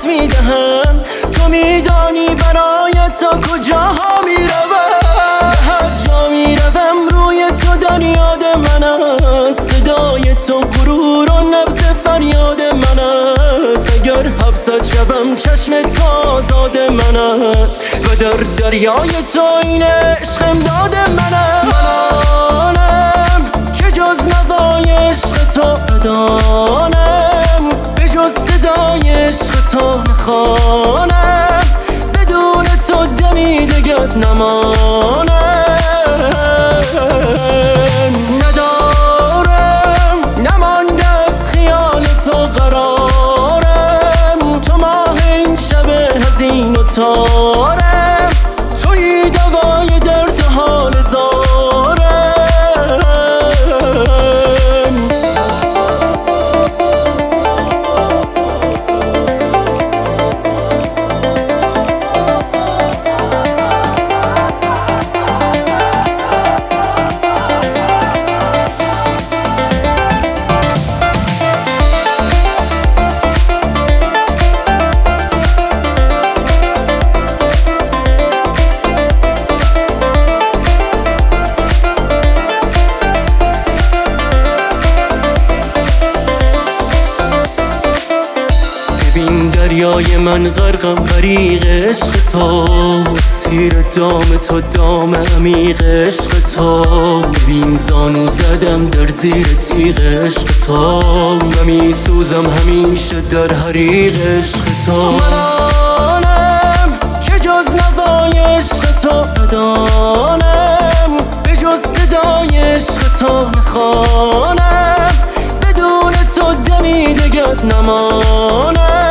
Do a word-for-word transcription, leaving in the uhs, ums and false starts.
میدهم. تو میدانی برای تا کجاها میروم، به هر جا میروم روی تو در یاد من است. صدای تو غرور و نبض فریاد من است. اگر حبست شوم چشم تو آزاد من است و در دریای تو این عشق امداد من است. منم که جز نوای عشق تو ندانم، به جز صدای عشق تو نخوانم، بدون تو دمی دگر نمانم. ندارم نمانده از خیال تو قرارم، تو ماه این شب حزین و تارم، تویی دوای درد و حال زارم. ببین دریای من غرقم غریق عشق تو، سیر دام تو دام عمیق عشق تو. ببین زانو زدم در زیر تیغ عشق تو، و می سوزم همیشه در حریق عشق تو. من آنم که جز نوای عشق تو ندانم، به جز صدای عشق تو نخوانم، بدون تو دمی دگر نمانم.